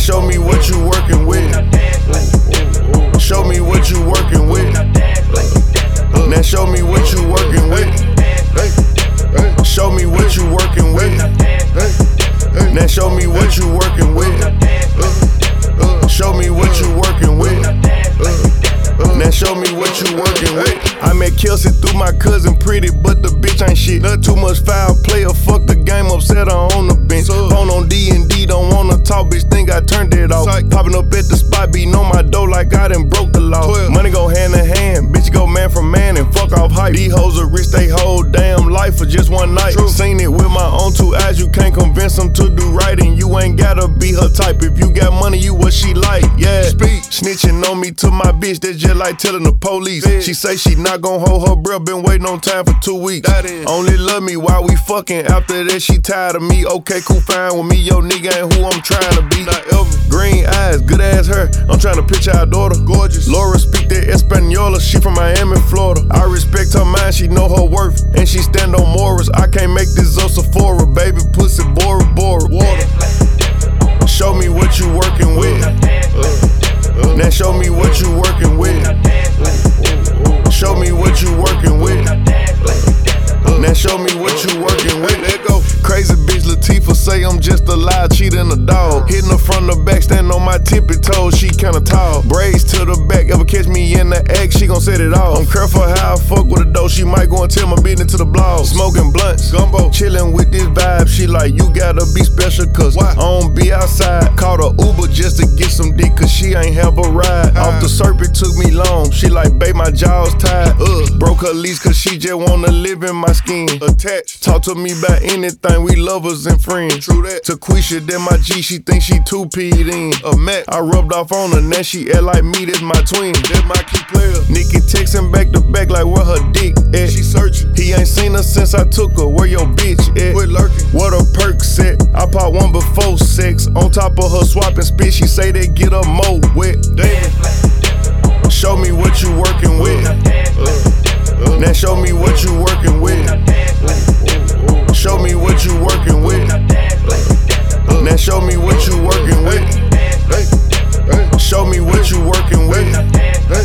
show me what you working with. Show me what you working with. Now show me what you working with. Show me what you working with. Now show me what you working with. Show me what you working with. Now show me what you working with. I met Kelsey through my cousin Pretty, but the bitch ain't shit. Not too much foul player, fuck the game, upset her on the bench. Phone on D&D, don't wanna talk, bitch, think I turned it off. Popping up at the spot, beating on my door like I done broke the law. Money go hand in hand, bitch go man for man and fuck off hype. These hoes are rich, they whole damn life for just one night. Seen it with my own two eyes, you can't convince them to do right, and you ain't gotta be her type. If you got money, you what she like, yeah. Snitching on me to my bitch, that's just like telling the police. She say she not gon' hold her breath, been waiting on time for 2 weeks. Only love me while we fucking, after that she tired of me. Okay, cool, fine with me, yo nigga ain't who I'm trying to be. Green eyes, good ass hair, I'm trying to picture our daughter. Gorgeous. Laura speak that Espaniola, she from Miami, Florida. I respect her mind, she know her worth, and she stand on morals. I can't make this up Sephora, baby, pussy, Bora Bora. Water. Show me what you working with. Now show me what you working with. Show me what you working with. Now show me what you working with. Let go. Crazy bitch Latifah say I'm just a lie, cheating a dog. Hitting her from the back, stand on my tippy toes, she kinda tall. Braids to the back, ever catch me in the act, she gon' set it off. I'm careful how I fuck with a dough, she might go and tell my business to the blog. Smoking blunts, gumbo, chillin' with this vibe, she like, you gotta be special cause I don't be outside. Called a Uber just to get some dick cause she ain't have a ride. Off the serpent took me long, she like, babe, my jaw's tied. Broke her lease cause she just wanna live in my skin. Attached, talk to me about anything, we lovers and friends. True that. Taquisha, then my G, she think she 2P'd in. A Mac, I rubbed off on her, now she act like me, that's my twin. That's my key player. Nikki texting back to back like where her dick at. She searching. He ain't seen her since I took her, where your bitch at? Quit lurking. What a perk set, I pop one before sex. On top of her swapping spit, she say they get her more wet. Damn. Show me what you working with. Now show me what you working with. Show me what you working with. Now show me what you working with. Show me what you working with.